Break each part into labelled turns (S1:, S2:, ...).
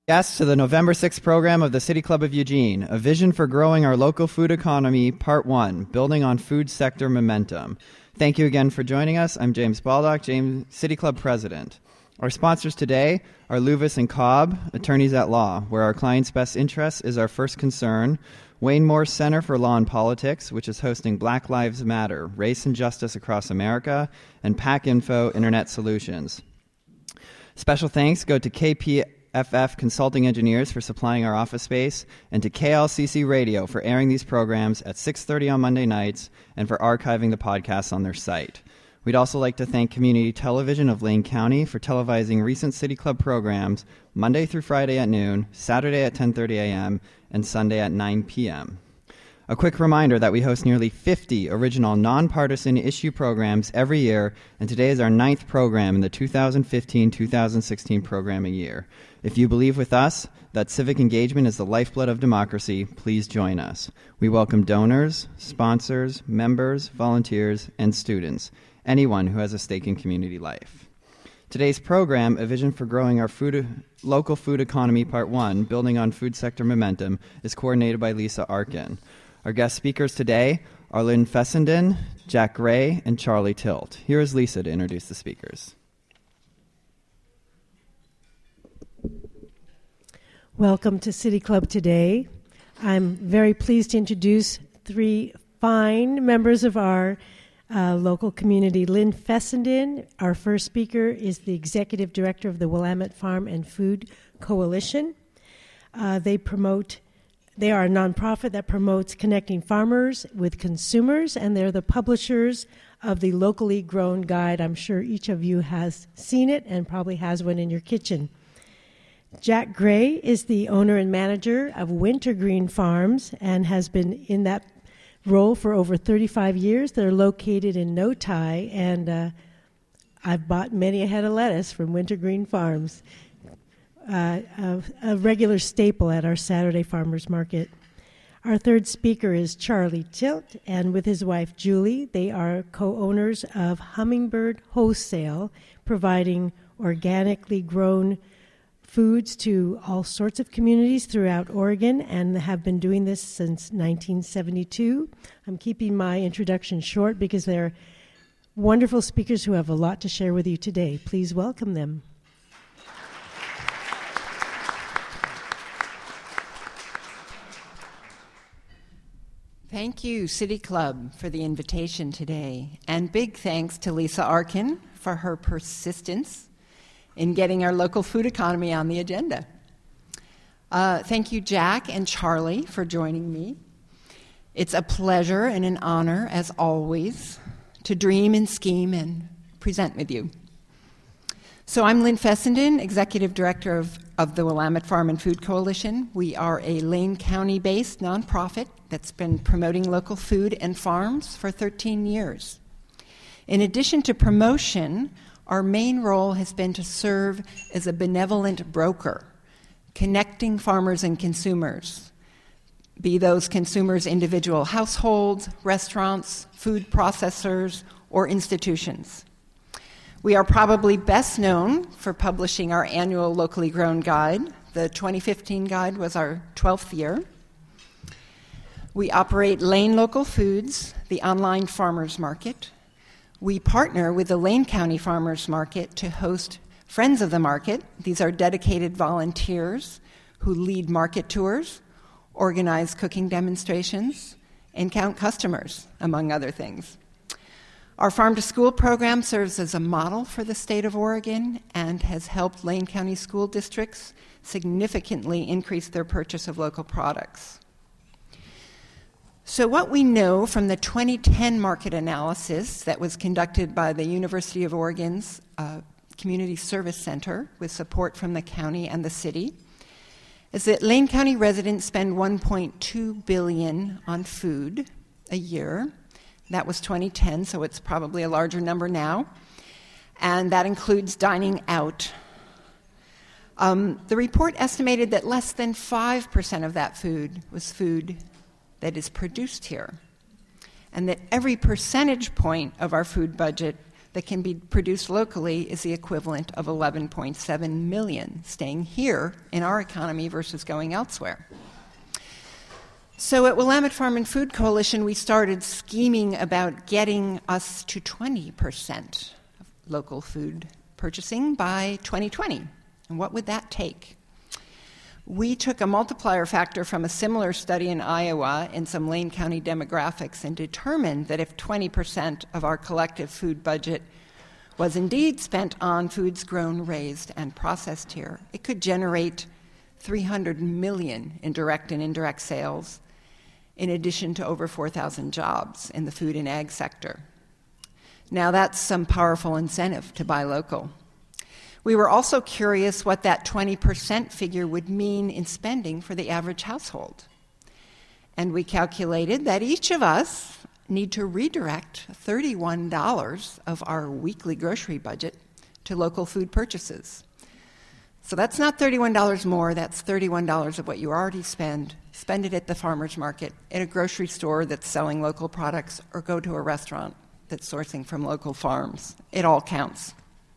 S1: Guests to the November 6th program of the City Club of Eugene, A Vision for Growing Our Local Food Economy, Part 1, Building on Food Sector Momentum. Thank you again for joining us. I'm James Baldock, City Club President. Our sponsors today are Luvis and Cobb, attorneys at law, where our clients' best interest is our first concern. Wayne Morse Center for Law and Politics, which is hosting Black Lives Matter, Race and Justice Across America, and PACinfo Internet Solutions. Special thanks go to KPFF Consulting Engineers for supplying our office space, and to KLCC Radio for airing these programs at 6:30 on Monday nights and for archiving the podcasts on their site. We'd also like to thank Community Television of Lane County for televising recent City Club programs Monday through Friday at noon, Saturday at 10:30 a.m., and Sunday at 9 p.m. A quick reminder that we host nearly 50 original nonpartisan issue programs every year, and today is our 9th program in the 2015-2016 programming year. If you believe with us that civic engagement is the lifeblood of democracy, please join us. We welcome donors, sponsors, members, volunteers, and students, anyone who has a stake in community life. Today's program, A Vision for Growing Our Local Food Economy, Part 1, Building on Food Sector Momentum, is coordinated by Lisa Arkin. Our guest speakers today are Lynn Fessenden, Jack Gray, and Charlie Tilt. Here is Lisa to introduce the speakers.
S2: Welcome to City Club today. I'm very pleased to introduce 3 fine members of our local community. Lynn Fessenden, our first speaker, is the Executive Director of the Willamette Farm and Food Coalition. They are a nonprofit that promotes connecting farmers with consumers, and they're the publishers of the Locally Grown Guide. I'm sure each of you has seen it and probably has one in your kitchen. Jack Gray is the owner and manager of Wintergreen Farms and has been in that role for over 35 years. They're located in Notai, and I've bought many a head of lettuce from Wintergreen Farms. A regular staple at our Saturday farmers market. Our third speaker is Charlie Tilt, and with his wife Julie, they are co-owners of Hummingbird Wholesale, providing organically grown foods to all sorts of communities throughout Oregon, and have been doing this since 1972. I'm keeping my introduction short because they're wonderful speakers who have a lot to share with you today. Please welcome them.
S3: Thank you, City Club, for the invitation today. And big thanks to Lisa Arkin for her persistence in getting our local food economy on the agenda. Thank you, Jack and Charlie, for joining me. It's a pleasure and an honor, as always, to dream and scheme and present with you. So I'm Lynn Fessenden, Executive Director of the Willamette Farm and Food Coalition. We are a Lane County-based nonprofit that's been promoting local food and farms for 13 years. In addition to promotion, our main role has been to serve as a benevolent broker, connecting farmers and consumers, be those consumers individual households, restaurants, food processors, or institutions. We are probably best known for publishing our annual Locally Grown Guide. The 2015 guide was our 12th year. We operate Lane Local Foods, the online farmers market. We partner with the Lane County Farmers Market to host Friends of the Market. These are dedicated volunteers who lead market tours, organize cooking demonstrations, and count customers, among other things. Our Farm to School program serves as a model for the state of Oregon and has helped Lane County school districts significantly increase their purchase of local products. So what we know from the 2010 market analysis that was conducted by the University of Oregon's Community Service Center with support from the county and the city is that Lane County residents spend $1.2 billion on food a year. That was 2010, so it's probably a larger number now. And that includes dining out. The report estimated that less than 5% of that food was food that is produced here, and that every percentage point of our food budget that can be produced locally is the equivalent of 11.7 million staying here in our economy versus going elsewhere. So at Willamette Farm and Food Coalition, we started scheming about getting us to 20% of local food purchasing by 2020. And what would that take? We took a multiplier factor from a similar study in Iowa and some Lane County demographics and determined that if 20% of our collective food budget was indeed spent on foods grown, raised, and processed here, it could generate $300 million in direct and indirect sales, in addition to over 4,000 jobs in the food and ag sector. Now that's some powerful incentive to buy local. We were also curious what that 20% figure would mean in spending for the average household. And we calculated that each of us need to redirect $31 of our weekly grocery budget to local food purchases. So that's not $31 more, that's $31 of what you already spend. Spend it at the farmer's market, at a grocery store that's selling local products, or go to a restaurant that's sourcing from local farms. It all counts.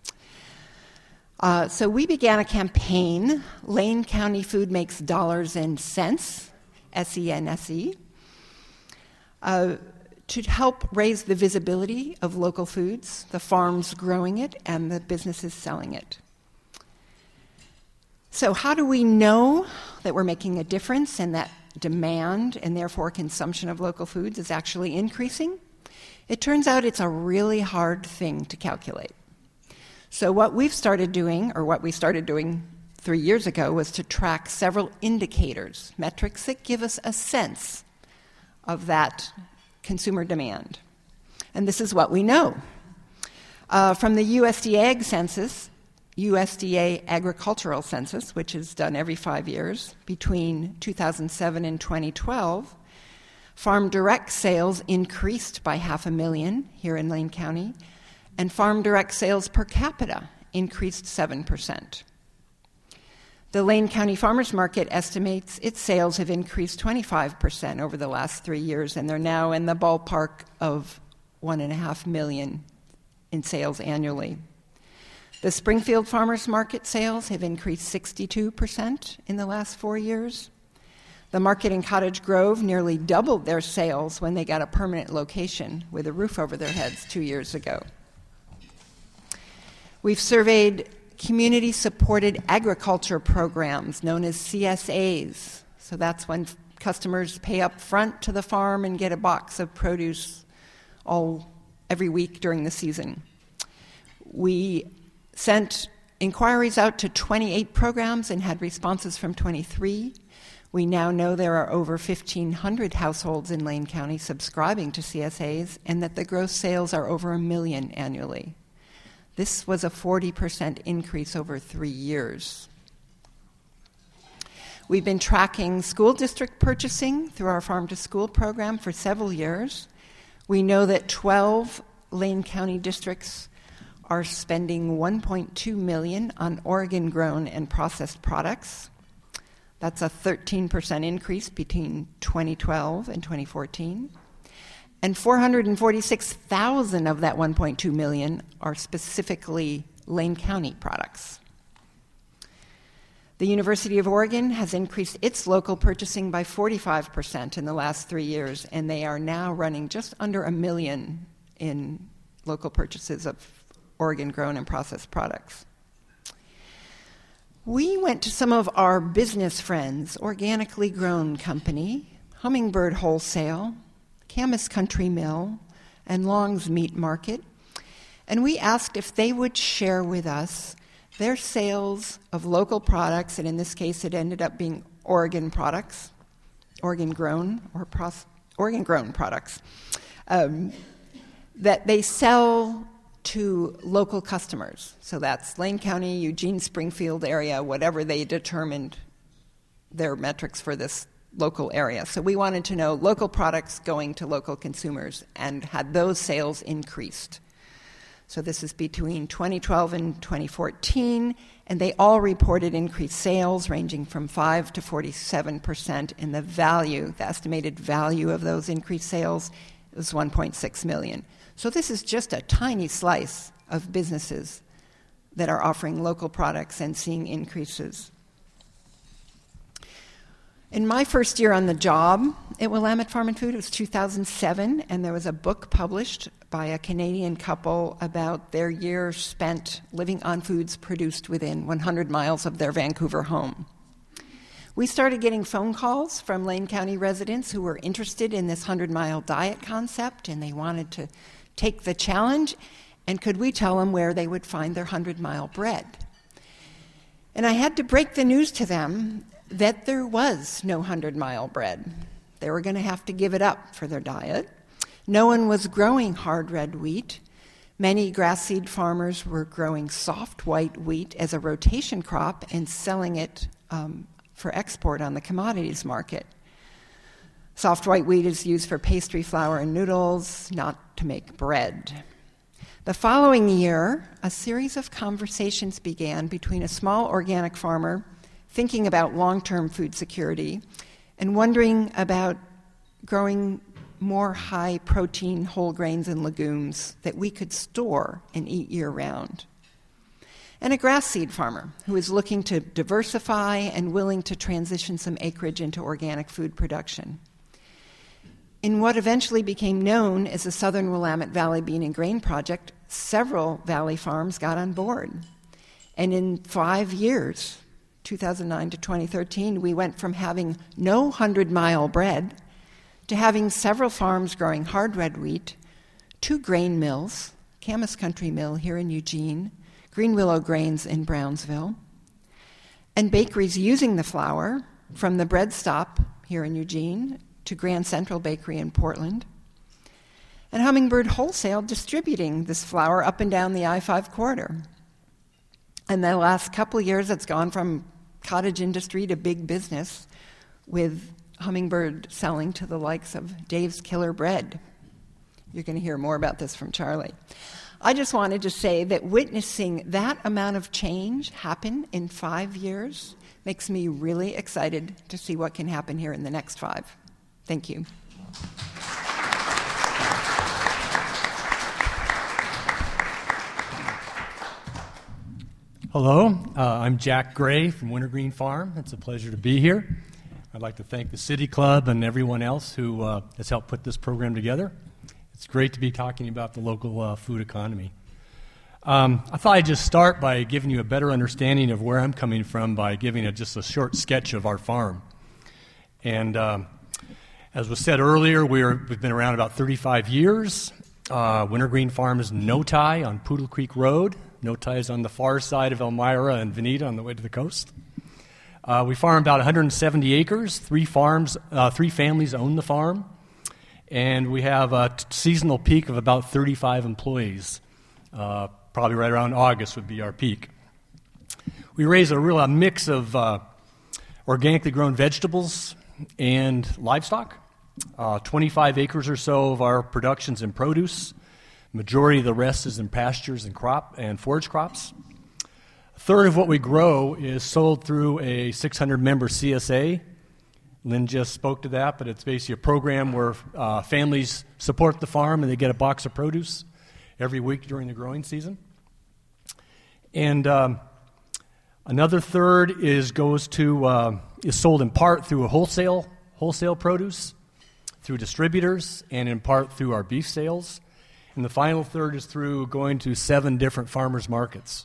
S3: So we began a campaign, Lane County Food Makes Dollars and Cents, SENSE, to help raise the visibility of local foods, the farms growing it, and the businesses selling it. So how do we know that we're making a difference and that demand and therefore consumption of local foods is actually increasing? It turns out it's a really hard thing to calculate. So what we started doing 3 years ago, was to track several indicators, metrics that give us a sense of that consumer demand. And this is what we know. From the USDA Agricultural Census, which is done every 5 years, between 2007 and 2012, farm direct sales increased by 500,000 here in Lane County, and farm direct sales per capita increased 7%. The Lane County Farmers Market estimates its sales have increased 25% over the last 3 years, and they're now in the ballpark of 1.5 million in sales annually. The Springfield Farmers Market sales have increased 62% in the last 4 years. The market in Cottage Grove nearly doubled their sales when they got a permanent location with a roof over their heads 2 years ago. We've surveyed community-supported agriculture programs known as CSAs. So that's when customers pay up front to the farm and get a box of produce every week during the season. We sent inquiries out to 28 programs and had responses from 23. We now know there are over 1,500 households in Lane County subscribing to CSAs, and that the gross sales are over 1 million annually. This was a 40% increase over 3 years. We've been tracking school district purchasing through our Farm to School program for several years. We know that 12 Lane County districts are spending $1.2 million on Oregon-grown and processed products. That's a 13% increase between 2012 and 2014. And 446,000 of that 1.2 million are specifically Lane County products. The University of Oregon has increased its local purchasing by 45% in the last 3 years, and they are now running just under 1 million in local purchases of Oregon-grown and processed products. We went to some of our business friends, Organically Grown Company, Hummingbird Wholesale, Camas Country Mill, and Long's Meat Market, and we asked if they would share with us their sales of local products, and in this case it ended up being Oregon products, Oregon-grown products, that they sell to local customers. So that's Lane County, Eugene, Springfield area, whatever they determined their metrics for this local area. So we wanted to know local products going to local consumers, and had those sales increased. So this is between 2012 and 2014, and they all reported increased sales ranging from 5 to 47%, and the estimated value of those increased sales was $1.6 million. So this is just a tiny slice of businesses that are offering local products and seeing increases. In my first year on the job at Willamette Farm and Food, it was 2007, and there was a book published by a Canadian couple about their year spent living on foods produced within 100 miles of their Vancouver home. We started getting phone calls from Lane County residents who were interested in this 100-mile diet concept, and they wanted to take the challenge, and could we tell them where they would find their 100-mile bread? And I had to break the news to them that there was no 100-mile bread. They were going to have to give it up for their diet. No one was growing hard red wheat. Many grass seed farmers were growing soft white wheat as a rotation crop and selling it for export on the commodities market. Soft white wheat is used for pastry, flour, and noodles, not to make bread. The following year, a series of conversations began between a small organic farmer thinking about long-term food security and wondering about growing more high-protein whole grains and legumes that we could store and eat year-round. And a grass seed farmer who is looking to diversify and willing to transition some acreage into organic food production. In what eventually became known as the Southern Willamette Valley Bean and Grain Project, several valley farms got on board. And in 5 years, 2009 to 2013, we went from having no 100-mile bread to having several farms growing hard red wheat, 2 grain mills, Camas Country Mill here in Eugene, Green Willow Grains in Brownsville, and bakeries using the flour from the Bread Stop here in Eugene to Grand Central Bakery in Portland, and Hummingbird Wholesale distributing this flour up and down the I-5 corridor. In the last couple of years, it's gone from cottage industry to big business, with Hummingbird selling to the likes of Dave's Killer Bread. You're going to hear more about this from Charlie. I just wanted to say that witnessing that amount of change happen in 5 years makes me really excited to see what can happen here in the next 5. Thank you.
S4: Hello, I'm Jack Gray from Wintergreen Farm. It's a pleasure to be here. I'd like to thank the City Club and everyone else who has helped put this program together. It's great to be talking about the local food economy. I thought I'd just start by giving you a better understanding of where I'm coming from by giving just a short sketch of our farm. And as was said earlier, we've been around about 35 years. Wintergreen Farm is Notai on Poodle Creek Road. Notai is on the far side of Elmira and Veneta on the way to the coast. We farm about 170 acres. 3 families own the farm. And we have a seasonal peak of about 35 employees. Probably right around August would be our peak. We raise a mix of organically grown vegetables and livestock. 25 acres or so of our production's in produce. Majority of the rest is in pastures and forage crops. A third of what we grow is sold through a 600-member CSA. Lynn just spoke to that, but it's basically a program where families support the farm and they get a box of produce every week during the growing season. And another third is sold in part through a wholesale produce, through distributors, and in part through our beef sales. And the final third is through going to 7 different farmers markets.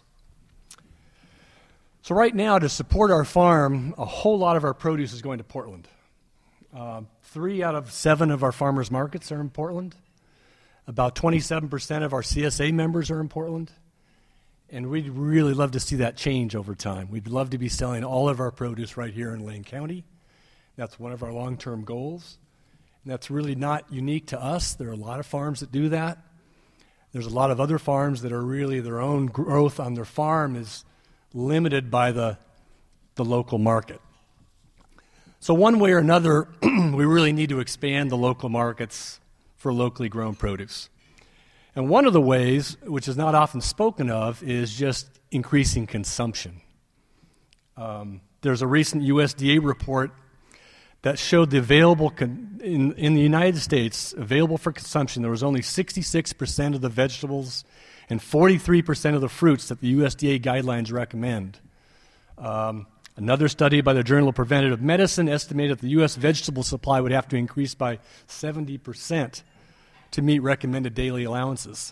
S4: So right now, to support our farm, a whole lot of our produce is going to Portland. 3 out of 7 of our farmers markets are in Portland. About 27% of our CSA members are in Portland. And we'd really love to see that change over time. We'd love to be selling all of our produce right here in Lane County. That's one of our long-term goals. And that's really not unique to us. There are a lot of farms that do that. There's a lot of other farms that are really their own growth on their farm is limited by the local market. So one way or another, we really need to expand the local markets for locally grown produce. And one of the ways, which is not often spoken of, is just increasing consumption. There's a recent USDA report that showed the available, in the United States, available for consumption, there was only 66% of the vegetables and 43% of the fruits that the USDA guidelines recommend. Another study by the Journal of Preventive Medicine estimated that the U.S. vegetable supply would have to increase by 70% to meet recommended daily allowances.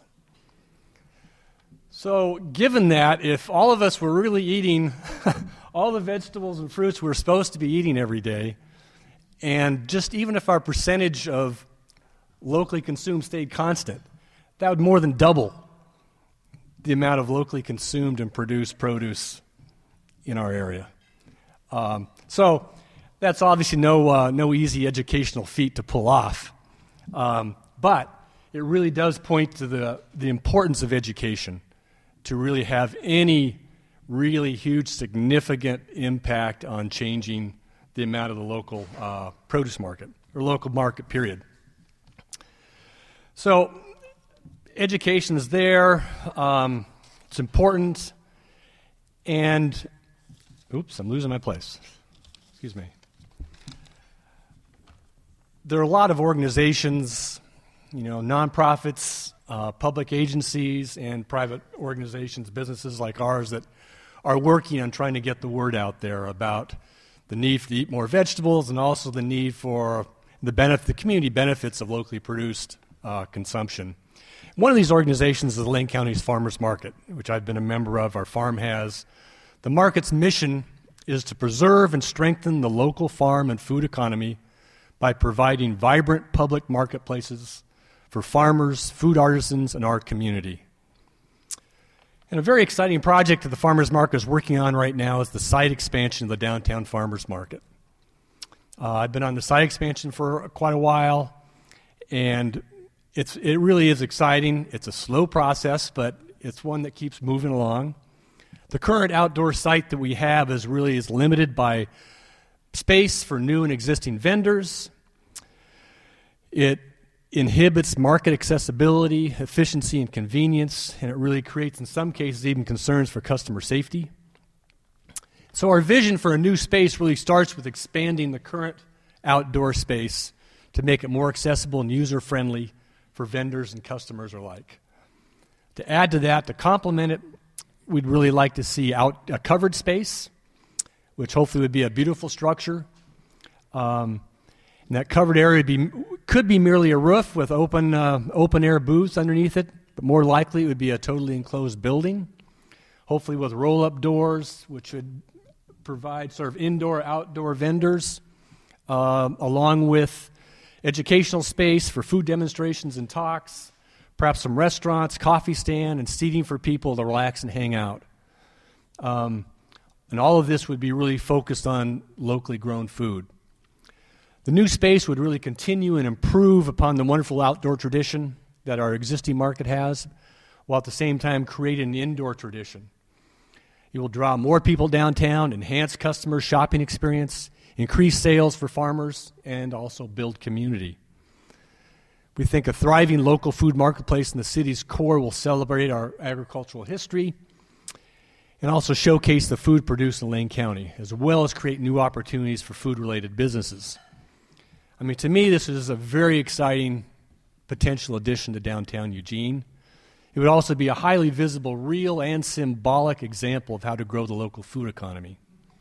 S4: So given that, if all of us were really eating all the vegetables and fruits we're supposed to be eating every day, and just even if our percentage of locally consumed stayed constant, that would more than double the amount of locally consumed and produced produce in our area. So that's obviously no easy educational feat to pull off. But it really does point to the importance of education to really have any really huge, significant impact on changing the amount of the local produce market, or local market, period. So education is there. It's important. And, oops, I'm losing my place. Excuse me. There are a lot of organizations, nonprofits, public agencies, and private organizations, businesses like ours that are working on trying to get the word out there about the need to eat more vegetables and also the need for the community benefits of locally produced consumption. One of these organizations is the Lane County's Farmers Market, which I've been a member of. Our farm has. The market's mission is to preserve and strengthen the local farm and food economy by providing vibrant public marketplaces for farmers, food artisans, and our community. And a very exciting project that the Farmers Market is working on right now is the site expansion of the downtown Farmers Market. I've been on the site expansion for quite a while, and it really is exciting. It's a slow process, but it's one that keeps moving along. The current outdoor site that we have is limited by space for new and existing vendors. It inhibits market accessibility, efficiency, and convenience, and it really creates, in some cases, even concerns for customer safety. So our vision for a new space really starts with expanding the current outdoor space to make it more accessible and user-friendly for vendors and customers alike. To add to that, to complement it, we'd really like to see a covered space, which hopefully would be a beautiful structure. And that covered area could be merely a roof with open-air booths underneath it, but more likely it would be a totally enclosed building, hopefully with roll-up doors, which would provide sort of indoor-outdoor vendors, along with educational space for food demonstrations and talks, perhaps some restaurants, coffee stand, and seating for people to relax and hang out. And all of this would be really focused on locally grown food. The new space would really continue and improve upon the wonderful outdoor tradition that our existing market has, while at the same time create an indoor tradition. It will draw more people downtown, enhance customer shopping experience, increase sales for farmers, and also build community. We think a thriving local food marketplace in the city's core will celebrate our agricultural history and also showcase the food produced in Lane County, as well as create new opportunities for food-related businesses. I mean, to me, this is a very exciting potential addition to downtown Eugene. It would also be a highly visible, real, and symbolic example of how to grow the local food economy.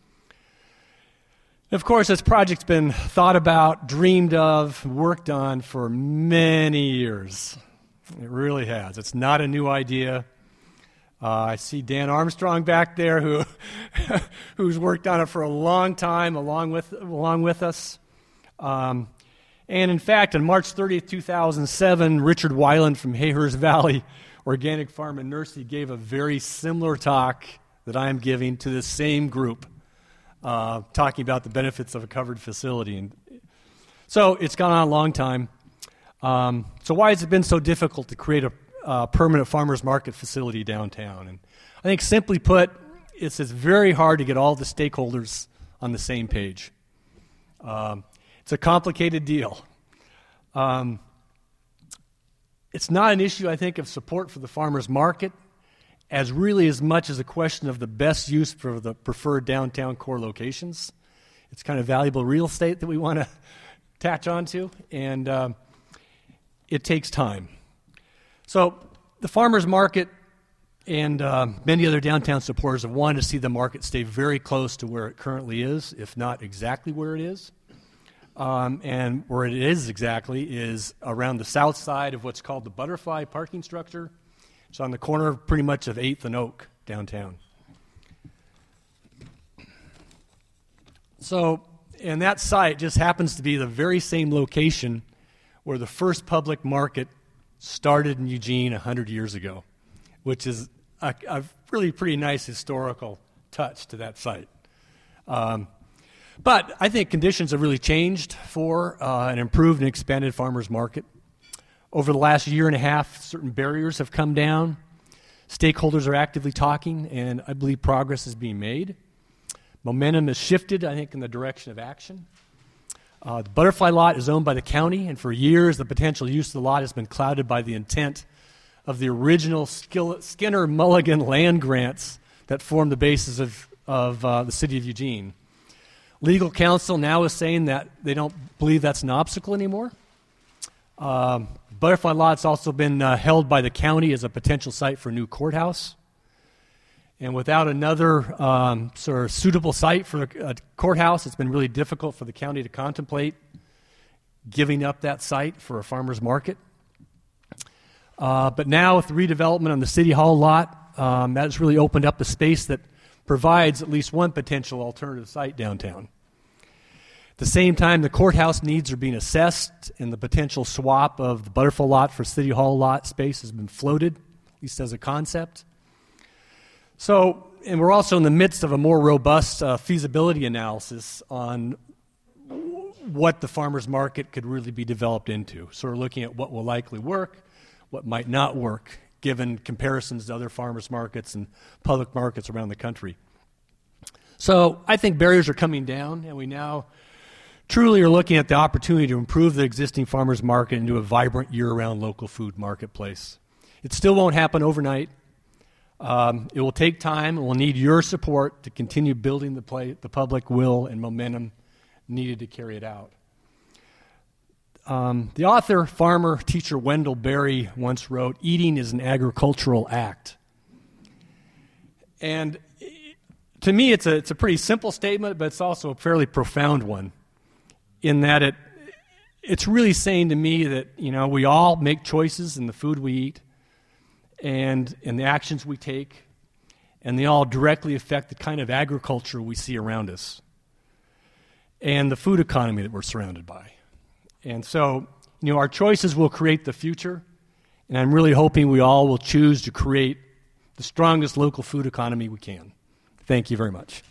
S4: Of course, this project's been thought about, dreamed of, worked on for many years. It really has. It's not a new idea. I see Dan Armstrong back there who's worked on it for a long time along with us. And in fact, on March 30th, 2007, Richard Weiland from Hayhurst Valley Organic Farm and Nursery gave a very similar talk that I am giving to this same group, talking about the benefits of a covered facility. And so it's gone on a long time. So why has it been so difficult to create a permanent farmers market facility downtown? And I think simply put, it's very hard to get all the stakeholders on the same page. It's a complicated deal. It's not an issue, I think, of support for the farmers market, as much as a question of the best use for the preferred downtown core locations. It's kind of valuable real estate that we want to attach onto, and it takes time. So the farmers market and many other downtown supporters have wanted to see the market stay very close to where it currently is, if not exactly where it is. And where it is exactly is around the south side of what's called the Butterfly parking structure. It's on the corner pretty much of 8th and Oak downtown. So, and that site just happens to be the very same location where the first public market started in Eugene 100 years ago, which is a really pretty nice historical touch to that site. But I think conditions have really changed for an improved and expanded farmers market. Over the last year and a half, certain barriers have come down. Stakeholders are actively talking, and I believe progress is being made. Momentum has shifted, I think, in the direction of action. The Butterfly lot is owned by the county, and for years the potential use of the lot has been clouded by the intent of the original Skinner-Mulligan land grants that formed the basis of the city of Eugene. Legal counsel now is saying that they don't believe that's an obstacle anymore. Butterfly lot's also been held by the county as a potential site for a new courthouse. And without another sort of suitable site for a courthouse, it's been really difficult for the county to contemplate giving up that site for a farmer's market. But now with the redevelopment on the City Hall lot, that has really opened up a space that provides at least one potential alternative site downtown. At the same time, the courthouse needs are being assessed, and the potential swap of the Butterfly lot for City Hall lot space has been floated, at least as a concept. So, and we're also in the midst of a more robust feasibility analysis on what the farmers market could really be developed into. So we're looking at what will likely work, what might not work, given comparisons to other farmers markets and public markets around the country. So I think barriers are coming down, and we now truly are looking at the opportunity to improve the existing farmers market into a vibrant year-round local food marketplace. It still won't happen overnight. It will take time, and we'll need your support to continue building the public will and momentum needed to carry it out. The author, farmer, teacher Wendell Berry once wrote, "Eating is an agricultural act." And to me, it's a pretty simple statement, but it's also a fairly profound one, in that it's really saying to me that, we all make choices in the food we eat and in the actions we take, and they all directly affect the kind of agriculture we see around us and the food economy that we're surrounded by. And so, our choices will create the future, and I'm really hoping we all will choose to create the strongest local food economy we can. Thank you very much.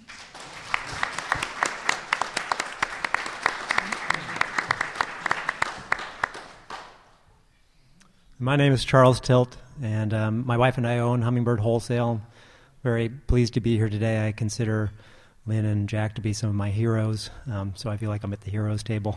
S5: My name is Charles Tilt, and my wife and I own Hummingbird Wholesale. Very pleased to be here today. I consider Lynn and Jack to be some of my heroes, so I feel like I'm at the heroes table.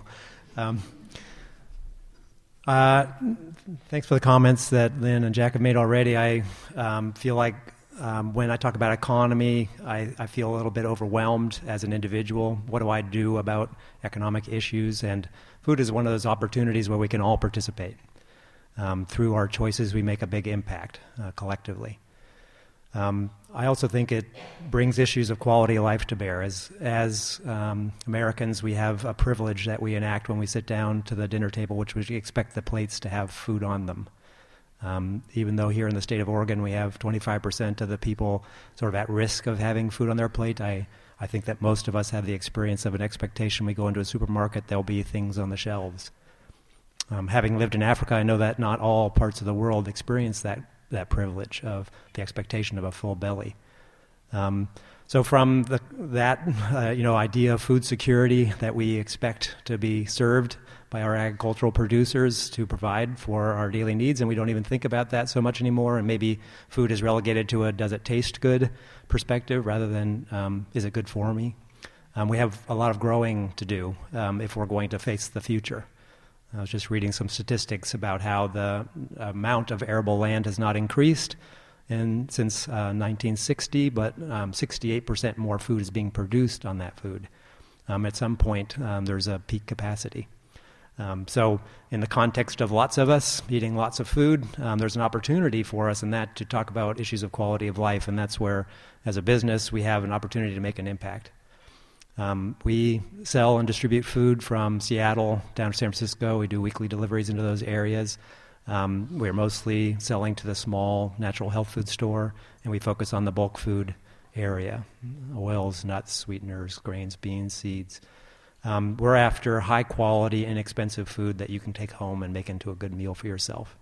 S5: Thanks for the comments that Lynn and Jack have made already. I feel like when I talk about economy, I feel a little bit overwhelmed as an individual. What do I do about economic issues? And food is one of those opportunities where we can all participate. Through our choices, we make a big impact collectively. I also think it brings issues of quality of life to bear. As Americans, we have a privilege that we enact when we sit down to the dinner table, which we expect the plates to have food on them. Even though here in the state of Oregon we have 25% of the people sort of at risk of having food on their plate, I think that most of us have the experience of an expectation. We go into a supermarket, there'll be things on the shelves. Having lived in Africa, I know that not all parts of the world experience that privilege of the expectation of a full belly. So from that idea of food security that we expect to be served by our agricultural producers to provide for our daily needs, and we don't even think about that so much anymore, and maybe food is relegated to a does it taste good perspective rather than is it good for me. We have a lot of growing to do if we're going to face the future. I was just reading some statistics about how the amount of arable land has not increased since 1960, but 68% more food is being produced on that food. At some point, there's a peak capacity. So in the context of lots of us eating lots of food, there's an opportunity for us in that to talk about issues of quality of life, and that's where, as a business, we have an opportunity to make an impact. We sell and distribute food from Seattle down to San Francisco. We do weekly deliveries into those areas. We're mostly selling to the small natural health food store, and we focus on the bulk food area, oils, nuts, sweeteners, grains, beans, seeds. We're after high-quality, inexpensive food that you can take home and make into a good meal for yourself.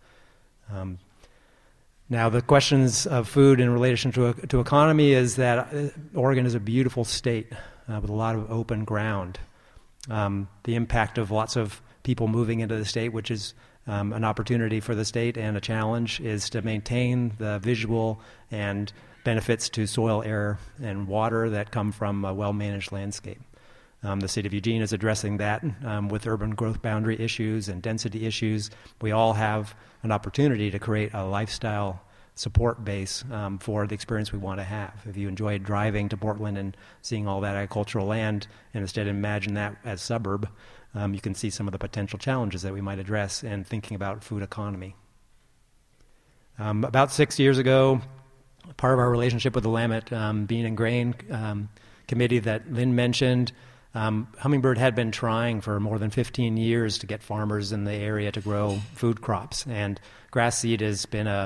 S5: Now, the questions of food in relation to economy is that Oregon is a beautiful state with a lot of open ground. The impact of lots of people moving into the state, which is an opportunity for the state and a challenge, is to maintain the visual and benefits to soil, air, and water that come from a well-managed landscape. The City of Eugene is addressing that with urban growth boundary issues and density issues. We all have an opportunity to create a lifestyle support base for the experience we want to have. If you enjoy driving to Portland and seeing all that agricultural land, and instead imagine that as suburb, you can see some of the potential challenges that we might address in thinking about food economy. About 6 years ago, part of our relationship with the Willamette Bean and Grain Committee that Lynn mentioned, Hummingbird had been trying for more than 15 years to get farmers in the area to grow food crops, and grass seed has been a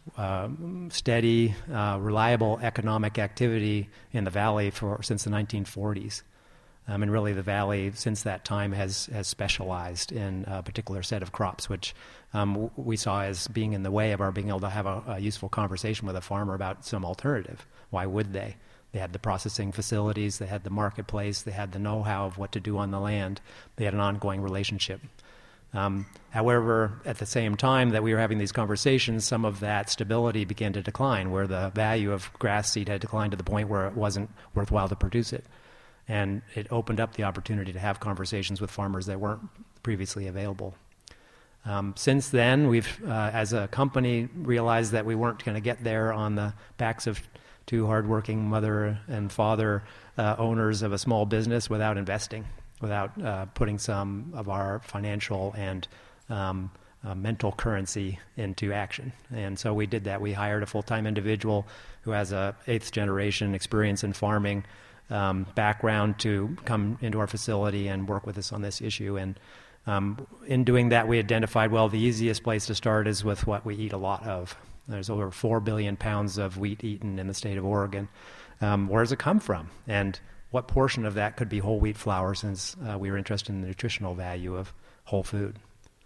S5: steady, reliable economic activity in the valley since the 1940s. And really the valley since that time has specialized in a particular set of crops, which we saw as being in the way of our being able to have a useful conversation with a farmer about some alternative. Why would they? They had the processing facilities, they had the marketplace, they had the know-how of what to do on the land, they had an ongoing relationship. However, at the same time that we were having these conversations, some of that stability began to decline, where the value of grass seed had declined to the point where it wasn't worthwhile to produce it. And it opened up the opportunity to have conversations with farmers that weren't previously available. Since then, we've, as a company, realized that we weren't going to get there on the backs of two hardworking mother and father owners of a small business without investing, without putting some of our financial and mental currency into action. And so we did that. We hired a full-time individual who has a 8th generation experience in farming background to come into our facility and work with us on this issue. And in doing that, we identified, well, the easiest place to start is with what we eat a lot of. There's over 4 billion pounds of wheat eaten in the state of Oregon. Where does it come from? And what portion of that could be whole wheat flour, since we were interested in the nutritional value of whole food?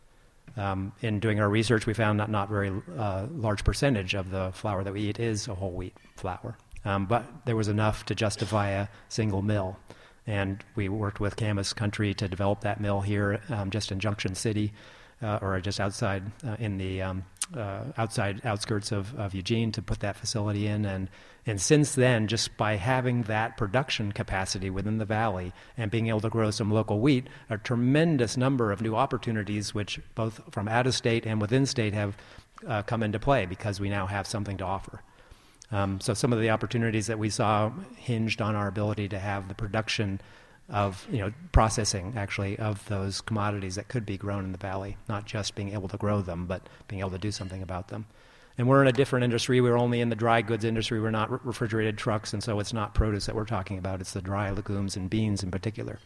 S5: In doing our research, we found that not very large percentage of the flour that we eat is a whole wheat flour. But there was enough to justify a single mill. And we worked with Camas Country to develop that mill here just in Junction City, or just outside in the outside outskirts of Eugene, to put that facility in. And since then, just by having that production capacity within the valley and being able to grow some local wheat, a tremendous number of new opportunities, which both from out of state and within state have come into play, because we now have something to offer. So some of the opportunities that we saw hinged on our ability to have the production of, processing actually of those commodities that could be grown in the valley, not just being able to grow them, but being able to do something about them. And we're in a different industry. We're only in the dry goods industry. We're not refrigerated trucks, and so it's not produce that we're talking about. It's the dry legumes and beans in particular.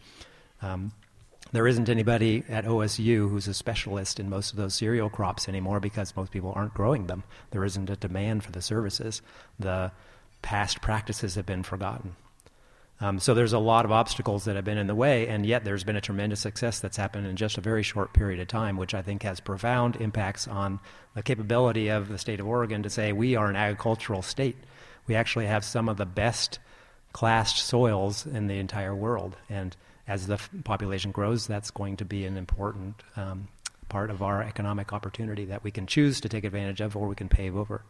S5: There isn't anybody at OSU who's a specialist in most of those cereal crops anymore, because most people aren't growing them. There isn't a demand for the services. The past practices have been forgotten. So there's a lot of obstacles that have been in the way, and yet there's been a tremendous success that's happened in just a very short period of time, which I think has profound impacts on the capability of the state of Oregon to say we are an agricultural state. We actually have some of the best classed soils in the entire world, and as the population grows, that's going to be an important part of our economic opportunity that we can choose to take advantage of, or we can pave over.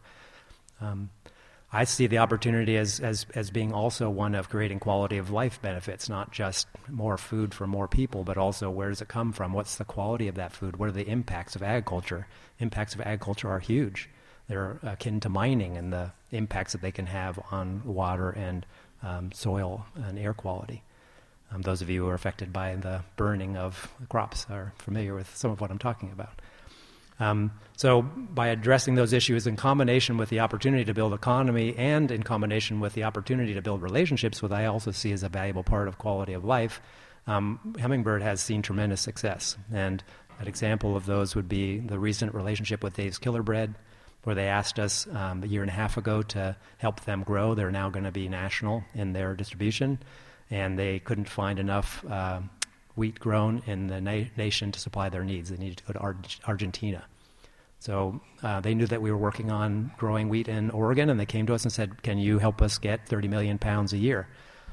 S5: I see the opportunity as being also one of creating quality of life benefits, not just more food for more people, but also where does it come from? What's the quality of that food? What are the impacts of agriculture? Impacts of agriculture are huge. They're akin to mining and the impacts that they can have on water and soil and air quality. Those of you who are affected by the burning of crops are familiar with some of what I'm talking about. So by addressing those issues in combination with the opportunity to build economy and in combination with the opportunity to build relationships, what I also see as a valuable part of quality of life, Hummingbird has seen tremendous success. And an example of those would be the recent relationship with Dave's Killer Bread, where they asked us a year and a half ago to help them grow. They're now going to be national in their distribution, and they couldn't find enough wheat grown in the nation to supply their needs. They needed to go to Argentina. So they knew that we were working on growing wheat in Oregon, and they came to us and said, can you help us get 30 million pounds a year?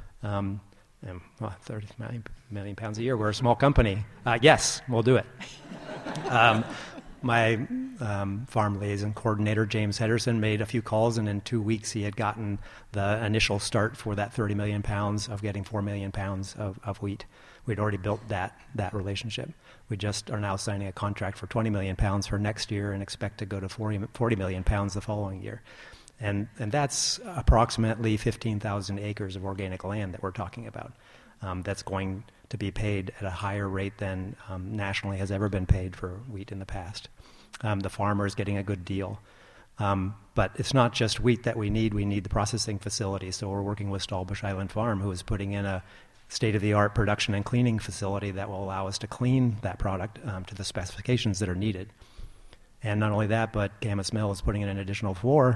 S5: 30 million pounds a year. We're a small company. Yes, we'll do it. My farm liaison coordinator, James Henderson, made a few calls, and in 2 weeks he had gotten the initial start for that 30 million pounds of getting 4 million pounds of wheat. We'd already built that relationship. We just are now signing a contract for 20 million pounds for next year and expect to go to 40 million pounds the following year. And that's approximately 15,000 acres of organic land that we're talking about. That's going to be paid at a higher rate than nationally has ever been paid for wheat in the past. The farmer is getting a good deal. But it's not just wheat that we need the processing facility. So we're working with Stallbush Island Farm, who is putting in a state-of-the-art production and cleaning facility that will allow us to clean that product to the specifications that are needed. And not only that, but Camas Mill is putting in an additional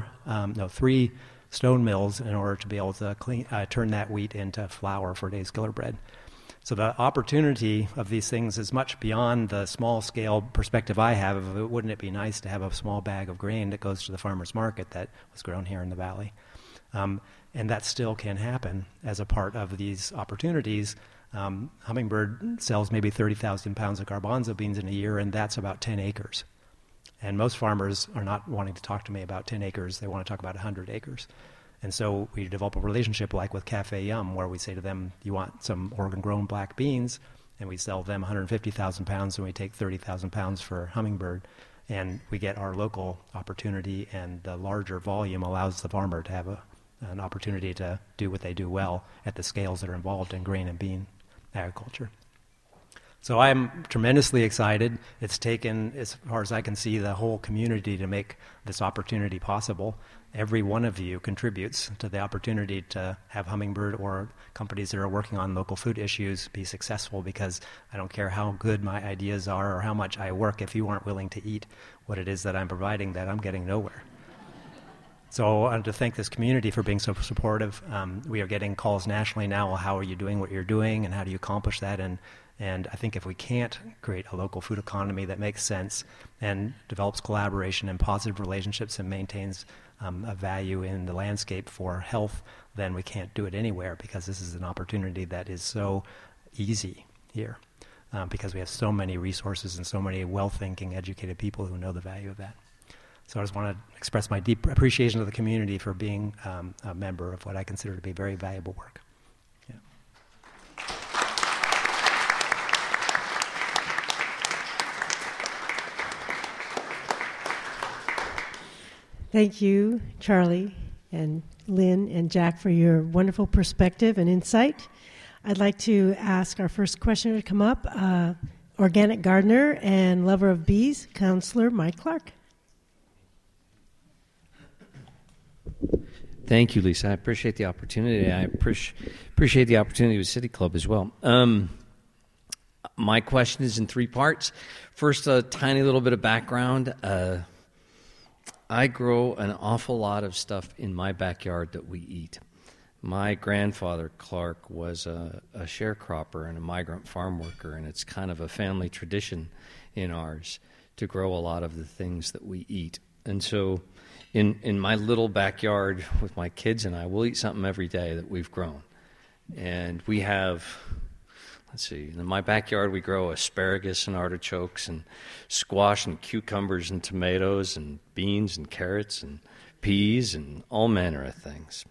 S5: 3 stone mills in order to be able to turn that wheat into flour for Dave's Killer Bread. So the opportunity of these things is much beyond the small-scale perspective I have of wouldn't it be nice to have a small bag of grain that goes to the farmer's market that was grown here in the valley. And that still can happen as a part of these opportunities. Hummingbird sells maybe 30,000 pounds of garbanzo beans in a year, and that's about 10 acres. And most farmers are not wanting to talk to me about 10 acres. They want to talk about 100 acres. And so we develop a relationship like with Cafe Yum, where we say to them, you want some Oregon-grown black beans? And we sell them 150,000 pounds, and we take 30,000 pounds for Hummingbird. And we get our local opportunity, and the larger volume allows the farmer to have an opportunity to do what they do well at the scales that are involved in grain and bean agriculture. So I'm tremendously excited. It's taken, as far as I can see, the whole community to make this opportunity possible. Every one of you contributes to the opportunity to have Hummingbird or companies that are working on local food issues be successful, because I don't care how good my ideas are or how much I work, if you aren't willing to eat what it is that I'm providing, that I'm getting nowhere. So I want to thank this community for being so supportive. We are getting calls nationally now, well, how are you doing what you're doing, and how do you accomplish that? And I think if we can't create a local food economy that makes sense and develops collaboration and positive relationships and maintains a value in the landscape for health, then we can't do it anywhere, because this is an opportunity that is so easy here, because we have so many resources and so many well-thinking, educated people who know the value of that. So I just want to express my deep appreciation of the community for being a member of what I consider to be very valuable work. Yeah.
S2: Thank you, Charlie and Lynn and Jack, for your wonderful perspective and insight. I'd like to ask our first questioner to come up, organic gardener and lover of bees, Councillor Mike Clark.
S6: Thank you, Lisa. I appreciate the opportunity. I appreciate the opportunity with City Club as well. My question is in 3 parts. First, a tiny little bit of background. I grow an awful lot of stuff in my backyard that we eat. My grandfather, Clark, was a sharecropper and a migrant farm worker, and it's kind of a family tradition in ours to grow a lot of the things that we eat. And so in my little backyard with my kids and I, we'll eat something every day that we've grown. And we have, in my backyard we grow asparagus and artichokes and squash and cucumbers and tomatoes and beans and carrots and peas and all manner of things.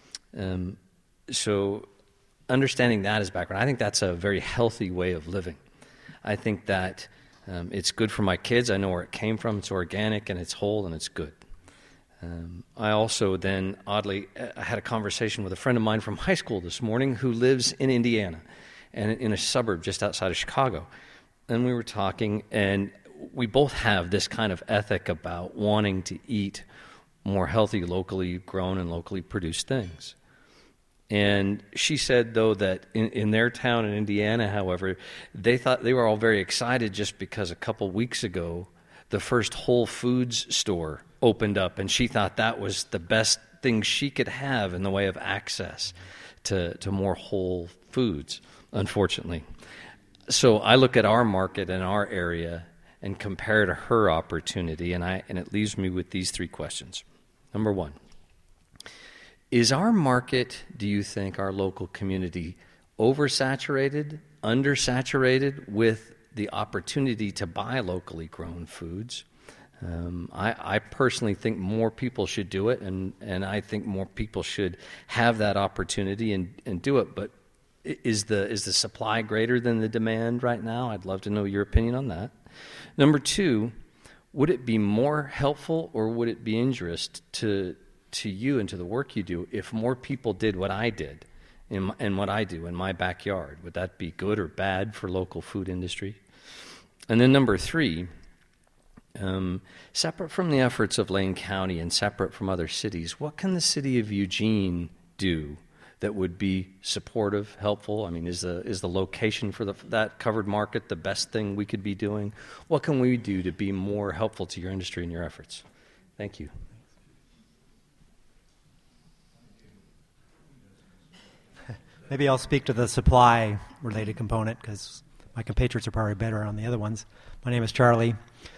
S6: So understanding that as background, I think that's a very healthy way of living. I think that it's good for my kids. I know where it came from. It's organic and it's whole and it's good. I also then, oddly, I had a conversation with a friend of mine from high school this morning who lives in Indiana. and in a suburb just outside of Chicago. And we were talking, and we both have this kind of ethic about wanting to eat more healthy, locally grown and locally produced things. And she said, though, that in their town in Indiana, however, they thought they were all very excited just because a couple weeks ago the first Whole Foods store opened up, and she thought that was the best thing she could have in the way of access to more whole foods, unfortunately. So I look at our market and our area and compare to her opportunity, and it leaves me with these three questions. Number one, is our market, do you think, our local community, oversaturated, undersaturated with the opportunity to buy locally grown foods? I personally think more people should do it, and I think more people should have that opportunity and do it. But is the supply greater than the demand right now? I'd love to know your opinion on that. Number two, would it be more helpful or would it be injurious to you and to the work you do if more people did what I did and what I do in my backyard? Would that be good or bad for local food industry? And then number three, separate from the efforts of Lane County and separate from other cities, what can the city of Eugene do that would be supportive, helpful? I mean, is the location for that covered market the best thing we could be doing? What can we do to be more helpful to your industry and your efforts? Thank you.
S5: Maybe I'll speak to the supply-related component because my compatriots are probably better on the other ones. My name is Charlie.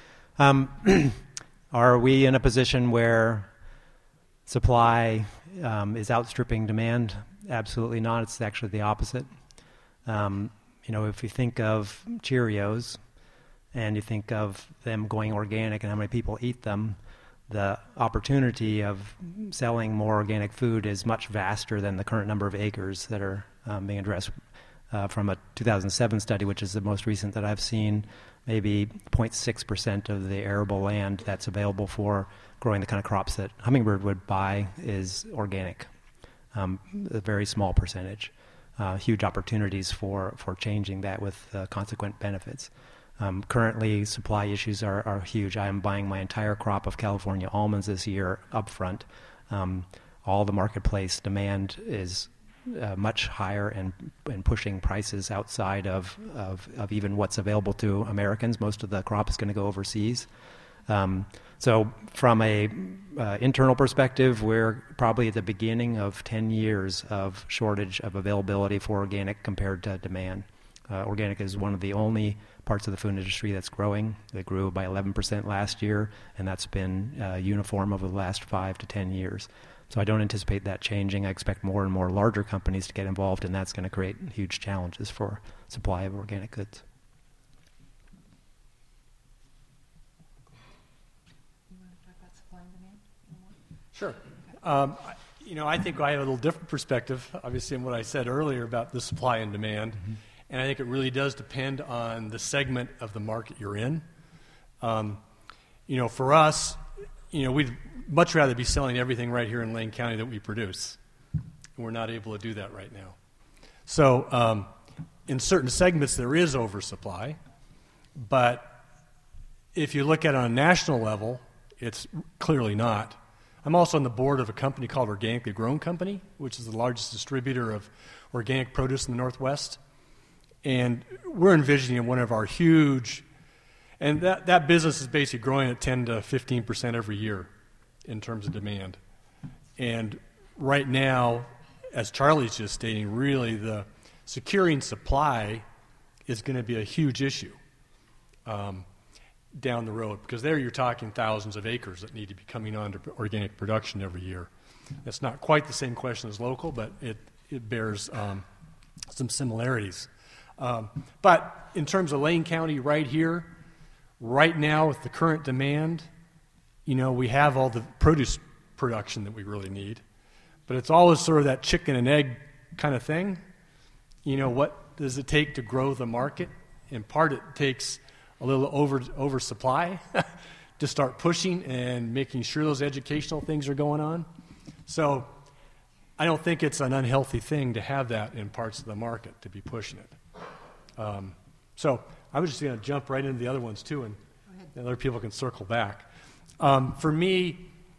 S5: Are we in a position where supply is outstripping demand? Absolutely not. It's actually the opposite. If you think of Cheerios and you think of them going organic and how many people eat them, the opportunity of selling more organic food is much vaster than the current number of acres that are being addressed. From a 2007 study, which is the most recent that I've seen, maybe 0.6% of the arable land that's available for growing the kind of crops that Hummingbird would buy is organic. A very small percentage. Huge opportunities for changing that with consequent benefits. Currently, supply issues are huge. I am buying my entire crop of California almonds this year upfront. All the marketplace demand is much higher and pushing prices outside of even what's available to Americans. Most of the crop is going to go overseas. So from a internal perspective, we're probably at the beginning of 10 years of shortage of availability for organic compared to demand. Organic is one of the only parts of the food industry that's growing. It grew by 11% last year, and that's been uniform over the last 5 to 10 years. So I don't anticipate that changing. I expect more and more larger companies to get involved, and that's going to create huge challenges for supply of organic goods.
S3: You want to talk about supply and demand?
S4: Sure. I think I have a little different perspective, obviously, in what I said earlier about the supply and demand. Mm-hmm. And I think it really does depend on the segment of the market you're in. For us, we'd much rather be selling everything right here in Lane County that we produce. And we're not able to do that right now. So in certain segments, there is oversupply. But if you look at it on a national level, it's clearly not. I'm also on the board of a company called Organically Grown Company, which is the largest distributor of organic produce in the Northwest. And we're envisioning one of our huge, and that business is basically growing at 10 to 15% every year in terms of demand. And right now, as Charlie's just stating, really the securing supply is going to be a huge issue down the road, because there you're talking thousands of acres that need to be coming on to organic production every year. It's not quite the same question as local, but it bears some similarities. But in terms of Lane County right here, right now with the current demand, we have all the produce production that we really need. But it's always sort of that chicken and egg kind of thing. What does it take to grow the market? In part, it takes a little oversupply to start pushing and making sure those educational things are going on. So I don't think it's an unhealthy thing to have that in parts of the market, to be pushing it. So I was just going to jump right into the other ones too, and other people can circle back. For me,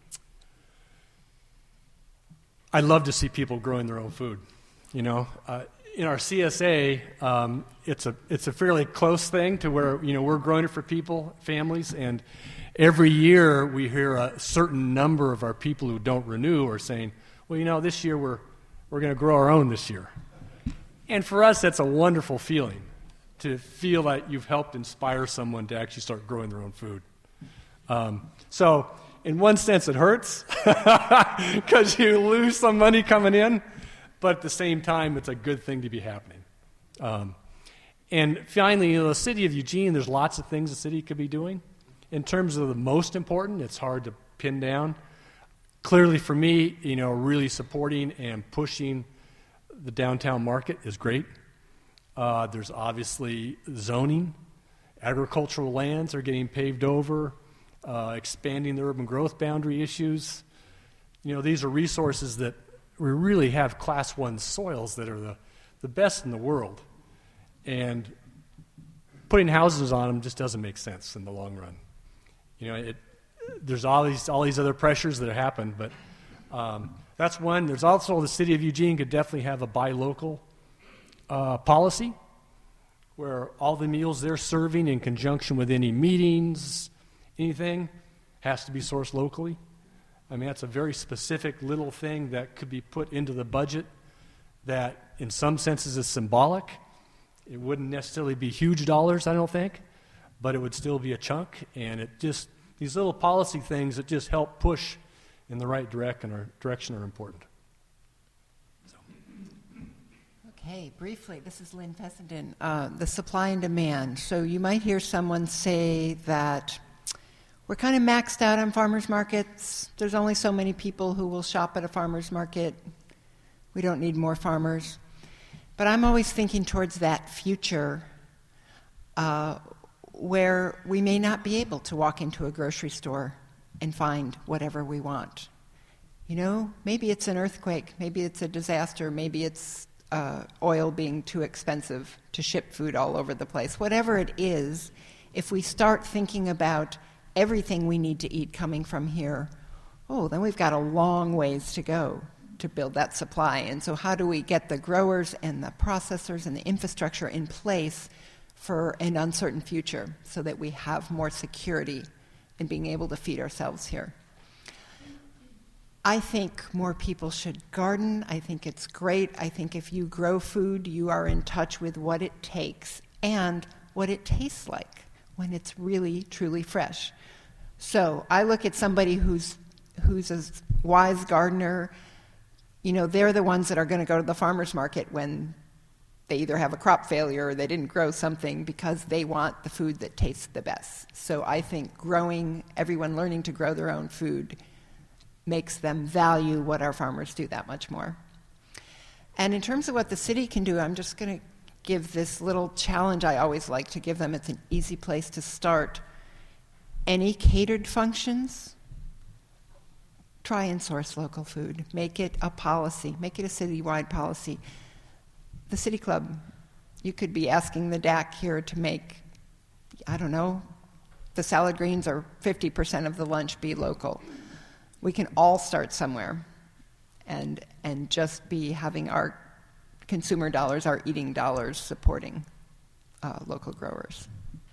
S4: I love to see people growing their own food. In our CSA, it's a fairly close thing to where we're growing it for people, families, and every year we hear a certain number of our people who don't renew are saying, well, this year we're going to grow our own this year. And for us, that's a wonderful feeling, to feel that you've helped inspire someone to actually start growing their own food. So in one sense, it hurts because you lose some money coming in, but at the same time, it's a good thing to be happening. And finally, the city of Eugene, there's lots of things the city could be doing. In terms of the most important, it's hard to pin down. Clearly for me, really supporting and pushing the downtown market is great. There's obviously zoning. Agricultural lands are getting paved over, expanding the urban growth boundary issues. These are resources that we really have Class 1 soils that are the best in the world. And putting houses on them just doesn't make sense in the long run. There's all these other pressures that happen, but that's one. There's also the city of Eugene could definitely have a buy local policy where all the meals they're serving in conjunction with any meetings, anything, has to be sourced locally. I mean, that's a very specific little thing that could be put into the budget that in some senses is symbolic. It wouldn't necessarily be huge dollars, I don't think, but it would still be a chunk, and these little policy things that just help push in the right direction are important.
S3: Okay, briefly, this is Lynn Fessenden. The supply and demand. So you might hear someone say that we're kind of maxed out on farmers markets. There's only so many people who will shop at a farmer's market. We don't need more farmers. But I'm always thinking towards that future where we may not be able to walk into a grocery store and find whatever we want. Maybe it's an earthquake, maybe it's a disaster, maybe it's oil being too expensive to ship food all over the place. Whatever it is, if we start thinking about everything we need to eat coming from here, then we've got a long ways to go to build that supply. And so how do we get the growers and the processors and the infrastructure in place for an uncertain future so that we have more security in being able to feed ourselves here? I think more people should garden. I think it's great. I think if you grow food, you are in touch with what it takes and what it tastes like when it's really, truly fresh. So I look at somebody who's a wise gardener. They're the ones that are going to go to the farmer's market when they either have a crop failure or they didn't grow something because they want the food that tastes the best. So I think everyone learning to grow their own food makes them value what our farmers do that much more. And in terms of what the city can do, I'm just going to give this little challenge I always like to give them. It's an easy place to start. Any catered functions, try and source local food. Make it a policy. Make it a citywide policy. The City Club, you could be asking the DAC here to make, the salad greens or 50% of the lunch be local. We can all start somewhere and just be having our consumer dollars, our eating dollars, supporting local growers.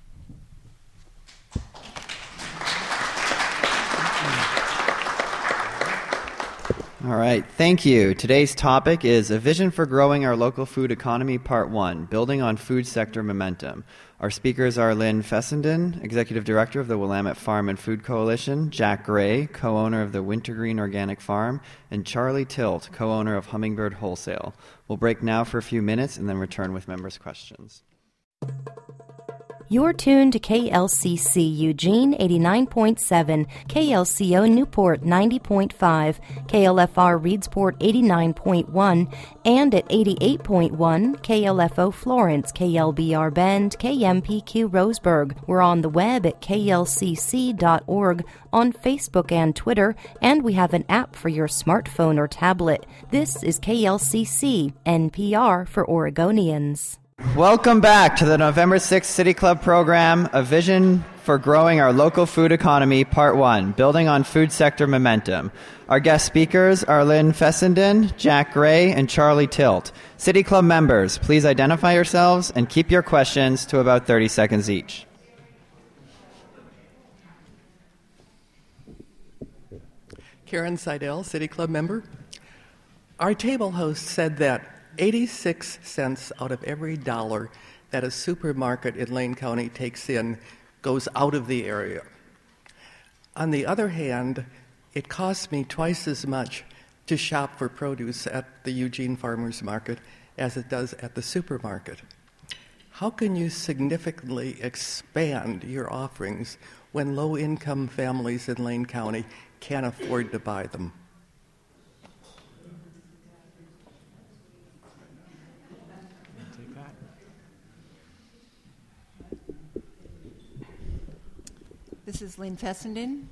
S1: All right, thank you. Today's topic is A Vision for Growing Our Local Food Economy, Part 1, Building on Food Sector Momentum. Our speakers are Lynn Fessenden, Executive Director of the Willamette Farm and Food Coalition, Jack Gray, co-owner of the Wintergreen Organic Farm, and Charlie Tilt, co-owner of Hummingbird Wholesale. We'll break now for a few minutes and then return with members' questions.
S7: You're tuned to KLCC Eugene 89.7, KLCO Newport 90.5, KLFR Reedsport 89.1, and at 88.1, KLFO Florence, KLBR Bend, KMPQ Roseburg. We're on the web at klcc.org, on Facebook and Twitter, and we have an app for your smartphone or tablet. This is KLCC, NPR for Oregonians.
S1: Welcome back to the November 6th City Club program, A Vision for Growing Our Local Food Economy, Part 1, Building on Food Sector Momentum. Our guest speakers are Lynn Fessenden, Jack Gray, and Charlie Tilt. City Club members, please identify yourselves and keep your questions to about 30 seconds each.
S8: Karen Seidel, City Club member. Our table host said that 86 cents out of every dollar that a supermarket in Lane County takes in goes out of the area. On the other hand, it costs me twice as much to shop for produce at the Eugene Farmers Market as it does at the supermarket. How can you significantly expand your offerings when low-income families in Lane County can't afford to buy them?
S3: This is Lynn Fessenden.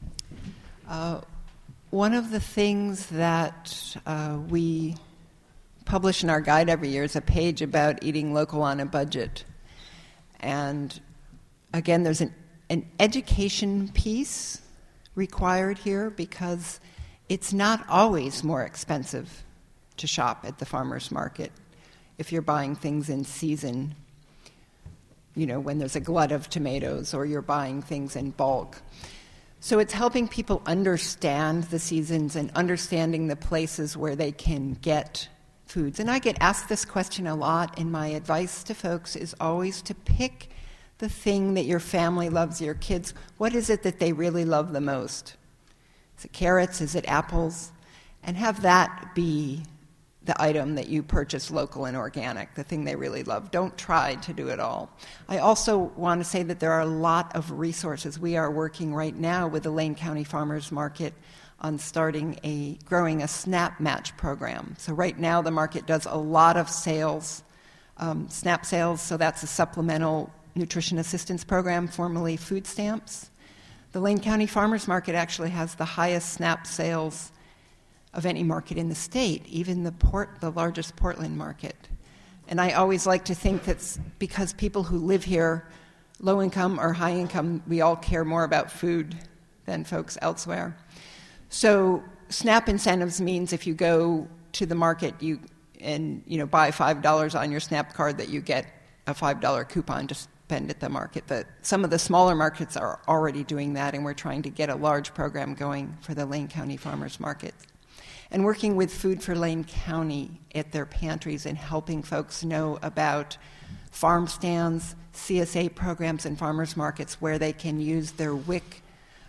S3: One of the things that we publish in our guide every year is a page about eating local on a budget. And again, there's an education piece required here because it's not always more expensive to shop at the farmer's market if you're buying things in season, you know, when there's a glut of tomatoes or you're buying things in bulk. So it's helping people understand the seasons and understanding the places where they can get foods. And I get asked this question a lot, and my advice to folks is always to pick the thing that your family loves, your kids. What is it that they really love the most? Is it carrots? Is it apples? And have that be the item that you purchase local and organic, the thing they really love. Don't try to do it all. I also want to say that there are a lot of resources. We are working right now with the Lane County Farmers Market on growing a SNAP match program. So right now the market does a lot of sales, SNAP sales, so that's a supplemental nutrition assistance program, formerly food stamps. The Lane County Farmers Market actually has the highest SNAP sales of any market in the state, even the largest Portland market. And I always like to think that's because people who live here, low income or high income, we all care more about food than folks elsewhere. So SNAP incentives means if you go to the market and buy $5 on your SNAP card that you get a $5 coupon to spend at the market. Some of the smaller markets are already doing that, and we're trying to get a large program going for the Lane County Farmers Market. And working with Food for Lane County at their pantries and helping folks know about farm stands, CSA programs, and farmers markets where they can use their WIC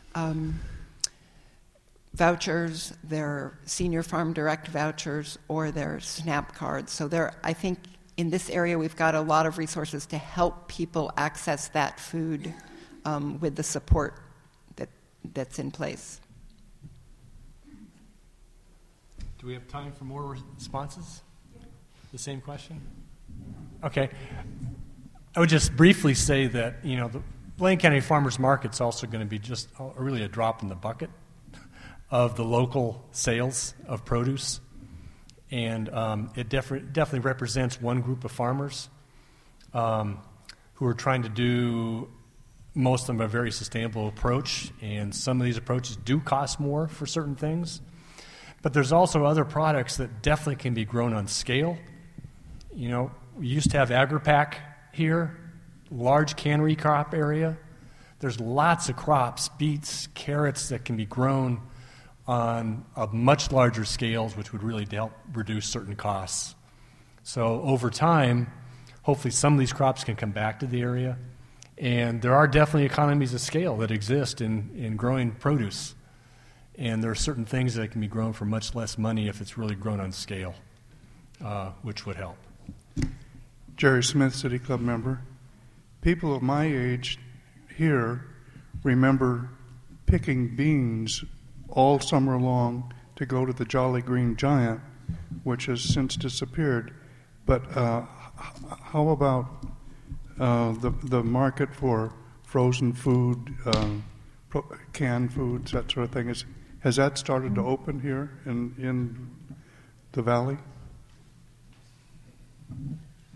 S3: vouchers, their Senior Farm Direct vouchers, or their SNAP cards. So I think in this area we've got a lot of resources to help people access that food with the support that's in place.
S4: Do we have time for more responses? The same question? Okay. I would just briefly say that, the Lane County Farmers Market's also going to be just really a drop in the bucket of the local sales of produce. And it definitely represents one group of farmers who are trying to do, most of them, a very sustainable approach. And some of these approaches do cost more for certain things. But there's also other products that definitely can be grown on scale. We used to have AgriPack here, large cannery crop area. There's lots of crops, beets, carrots, that can be grown on a much larger scales, which would really help reduce certain costs. So over time, hopefully some of these crops can come back to the area. And there are definitely economies of scale that exist in growing produce. And there are certain things that can be grown for much less money if it's really grown on scale, which would help.
S9: Jerry Smith, City Club member. People of my age here remember picking beans all summer long to go to the Jolly Green Giant, which has since disappeared. But how about the market for frozen food, canned foods, that sort of thing? Has that started to open here in the valley?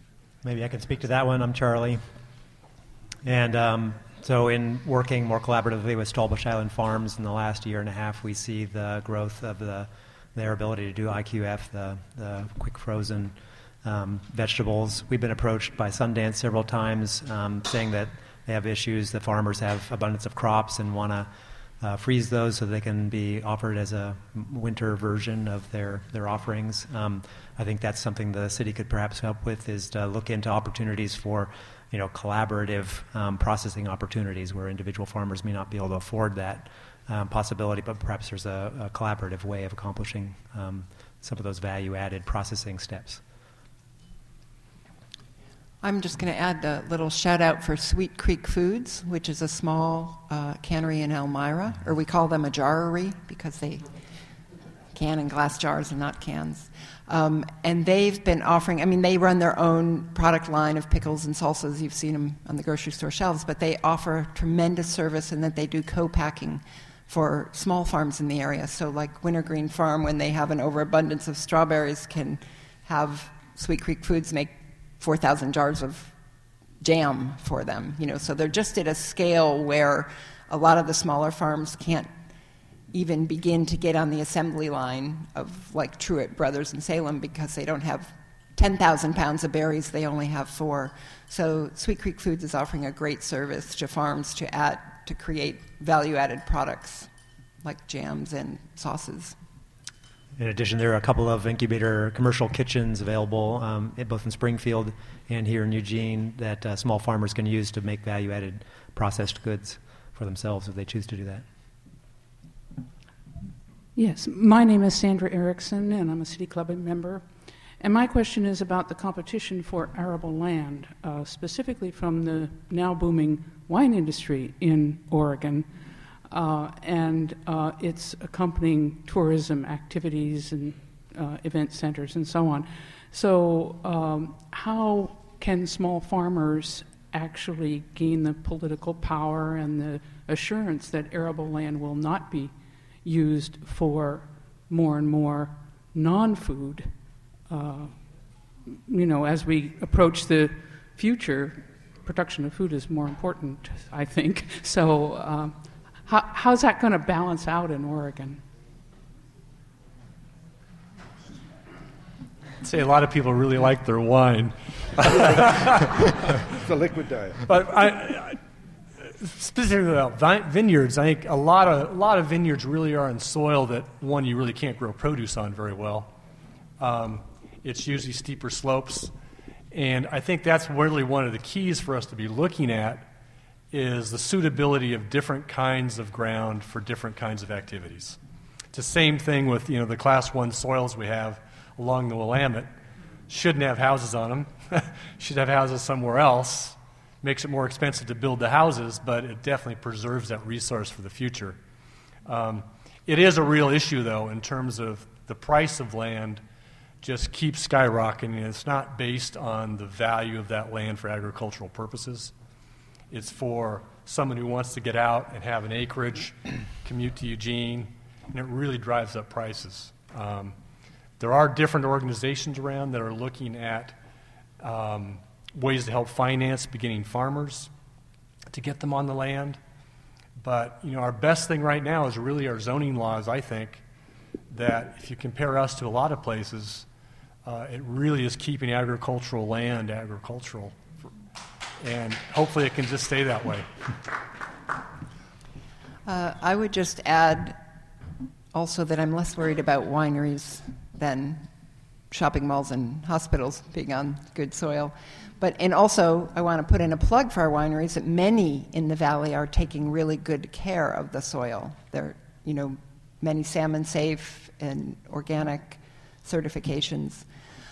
S5: Maybe I can speak to that one. I'm Charlie. And so in working more collaboratively with Stallbush Island Farms in the last year and a half, we see the growth of their ability to do IQF, the quick frozen vegetables. We've been approached by Sundance several times saying that they have issues, that farmers have abundance of crops and want to freeze those so they can be offered as a winter version of their offerings. I think that's something the city could perhaps help with, is to look into opportunities for collaborative processing opportunities where individual farmers may not be able to afford that possibility, but perhaps there's a collaborative way of accomplishing some of those value-added processing steps.
S3: I'm just going to add a little shout-out for Sweet Creek Foods, which is a small cannery in Elmira, or we call them a jarrery because they can in glass jars and not cans. And they've been offering, they run their own product line of pickles and salsas. You've seen them on the grocery store shelves, but they offer tremendous service in that they do co-packing for small farms in the area. So like Wintergreen Farm, when they have an overabundance of strawberries, can have Sweet Creek Foods make 4,000 jars of jam for them. So they're just at a scale where a lot of the smaller farms can't even begin to get on the assembly line of like Truett Brothers in Salem because they don't have 10,000 pounds of berries, they only have 4. So Sweet Creek Foods is offering a great service to farms to create value-added products like jams and sauces.
S5: In addition, there are a couple of incubator commercial kitchens available both in Springfield and here in Eugene that small farmers can use to make value-added processed goods for themselves if they choose to do that.
S10: Yes, my name is Sandra Erickson, and I'm a City Club member. And my question is about the competition for arable land, specifically from the now booming wine industry in Oregon and its accompanying tourism activities and event centers and so on. So how can small farmers actually gain the political power and the assurance that arable land will not be used for more and more non-food? As we approach the future, production of food is more important, I think. So how's that going to balance out in Oregon?
S4: I'd say a lot of people really like their wine.
S11: It's a liquid diet.
S4: But I specifically about vineyards, I think a lot of vineyards really are in soil that, one, you really can't grow produce on very well. It's usually steeper slopes. And I think that's really one of the keys for us to be looking at is the suitability of different kinds of ground for different kinds of activities. It's the same thing with the Class 1 soils we have along the Willamette. Shouldn't have houses on them. Should have houses somewhere else. Makes it more expensive to build the houses, but it definitely preserves that resource for the future. It is a real issue, though, in terms of the price of land just keeps skyrocketing. It's not based on the value of that land for agricultural purposes. It's for someone who wants to get out and have an acreage, commute to Eugene, and it really drives up prices. There are different organizations around that are looking at ways to help finance beginning farmers to get them on the land. But our best thing right now is really our zoning laws, I think, that if you compare us to a lot of places, it really is keeping agricultural land agricultural. And hopefully it can just stay that way.
S3: I would just add also that I'm less worried about wineries than shopping malls and hospitals being on good soil. And also, I want to put in a plug for our wineries that many in the valley are taking really good care of the soil. They're, many salmon safe and organic certifications.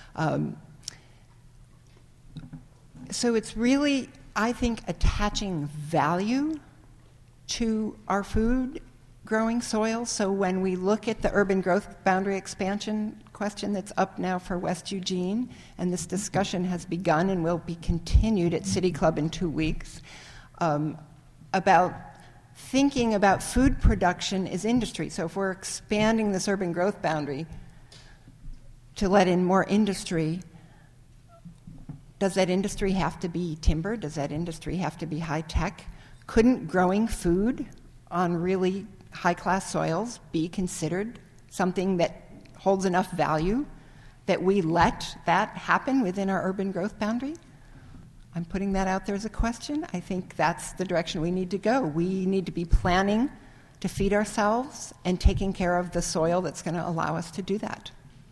S3: So it's really, I think, attaching value to our food growing soil. So when we look at the urban growth boundary expansion question that's up now for West Eugene, and this discussion has begun and will be continued at City Club in 2 weeks, about thinking about food production as industry. So if we're expanding this urban growth boundary to let in more industry, Does that industry have to be timber? Does that industry have to be high tech? Couldn't growing food on really high-class soils be considered something that holds enough value that we let that happen within our urban growth boundary? I'm putting that out there as a question. I think that's the direction we need to go. We need to be planning to feed ourselves and taking care of the soil that's going to allow us to do that.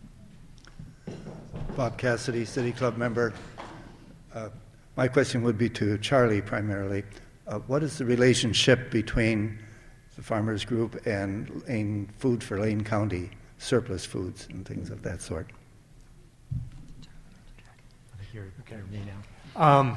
S11: Bob Cassidy, City Club member. My question would be to Charlie primarily. What is the relationship between the Farmers Group and Food for Lane County, surplus foods and things of that sort?
S5: I think you're me now.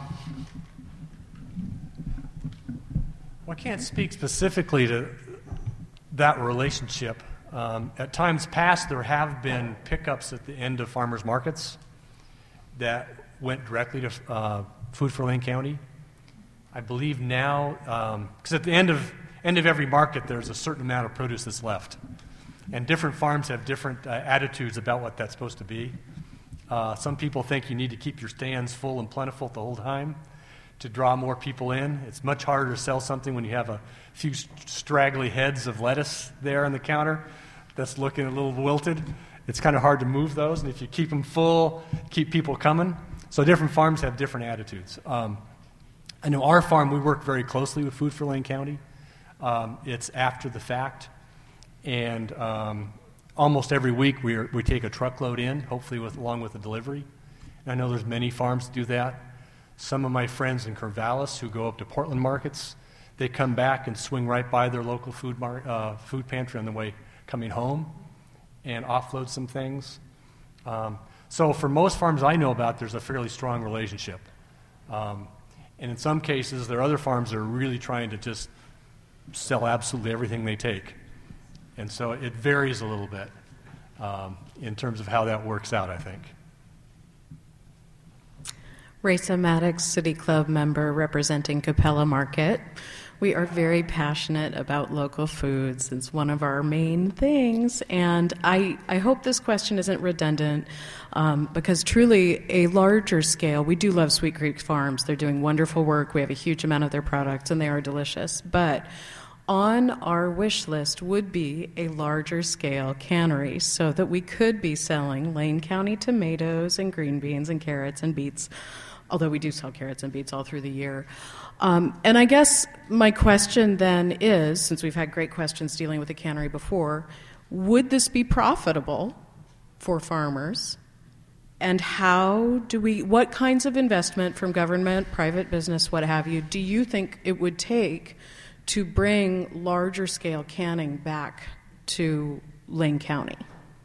S4: Well, I can't speak specifically to that relationship. At times past, there have been pickups at the end of farmers markets that went directly to Food for Lane County. I believe now, because at the end of every market, there's a certain amount of produce that's left, and different farms have different attitudes about what that's supposed to be. Some people think you need to keep your stands full and plentiful the whole time to draw more people in. It's much harder to sell something when you have a few straggly heads of lettuce there on the counter that's looking a little wilted. It's kind of hard to move those, and if you keep them full, keep people coming. So different farms have different attitudes. I know our farm, we work very closely with Food for Lane County. It's after the fact, and almost every week we take a truckload in, hopefully along with a delivery. And I know there's many farms that do that. Some of my friends in Corvallis who go up to Portland markets, they come back and swing right by their local food pantry on the way coming home and offload some things. So for most farms I know about, there's a fairly strong relationship. And in some cases, there are other farms that are really trying to just sell absolutely everything they take. And so it varies a little bit in terms of how that works out, I think.
S12: Raisa Maddox, City Club member representing Capella Market. We are very passionate about local foods. It's one of our main things. And I hope this question isn't redundant because truly a larger scale, we do love Sweet Creek Farms. They're doing wonderful work. We have a huge amount of their products and they are delicious. But on our wish list would be a larger scale cannery so that we could be selling Lane County tomatoes and green beans and carrots and beets, although we do sell carrots and beets all through the year. And I guess my question then is, since we've had great questions dealing with the cannery before, would this be profitable for farmers? And what kinds of investment from government, private business, what have you, do you think it would take to bring larger scale canning back to Lane County?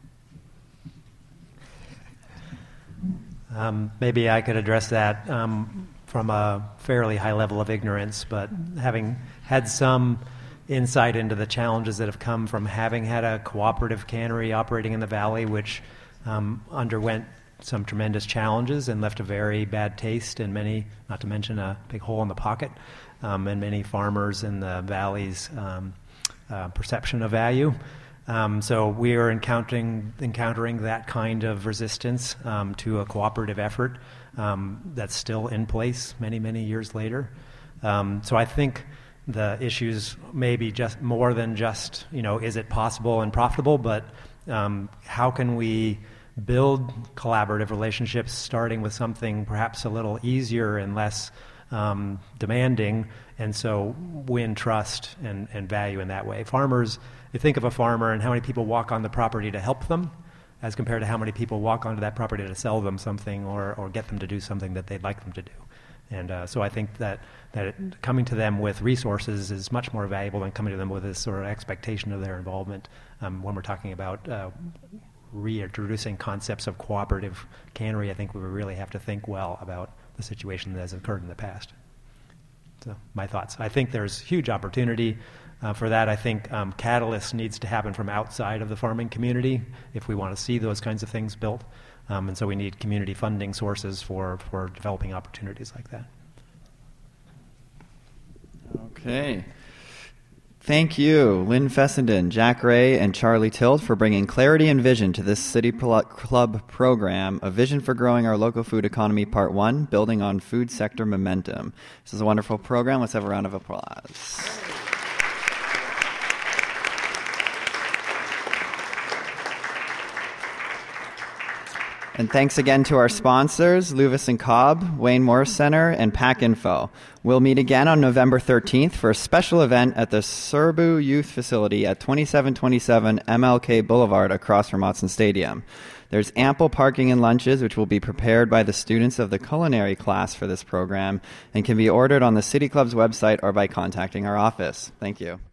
S5: Maybe I could address that from a fairly high level of ignorance, but having had some insight into the challenges that have come from having had a cooperative cannery operating in the valley, which underwent some tremendous challenges and left a very bad taste in many, not to mention a big hole in the pocket, and many farmers in the valley's perception of value. So we are encountering that kind of resistance to a cooperative effort that's still in place many, many years later. So I think the issues may be just more than just, is it possible and profitable, but how can we build collaborative relationships starting with something perhaps a little easier and less demanding, and so win trust and value in that way. Farmers, you think of a farmer and how many people walk on the property to help them as compared to how many people walk onto that property to sell them something or get them to do something that they'd like them to do. And so I think that coming to them with resources is much more valuable than coming to them with this sort of expectation of their involvement when we're talking about reintroducing concepts of cooperative cannery. I think we really have to think well about the situation that has occurred in the past. So my thoughts. I think there's huge opportunity for that. I think catalyst needs to happen from outside of the farming community if we want to see those kinds of things built. And so we need community funding sources for developing opportunities like that.
S1: Okay. Thank you, Lynn Fessenden, Jack Ray, and Charlie Tilt for bringing clarity and vision to this City Club program, A Vision for Growing Our Local Food Economy, Part 1, Building on Food Sector Momentum. This is a wonderful program. Let's have a round of applause. And thanks again to our sponsors, Luvis & Cobb, Wayne Morris Center, and Pack Info. We'll meet again on November 13th for a special event at the Surbu Youth Facility at 2727 MLK Boulevard across from Autzen Stadium. There's ample parking and lunches, which will be prepared by the students of the culinary class for this program and can be ordered on the City Club's website or by contacting our office. Thank you.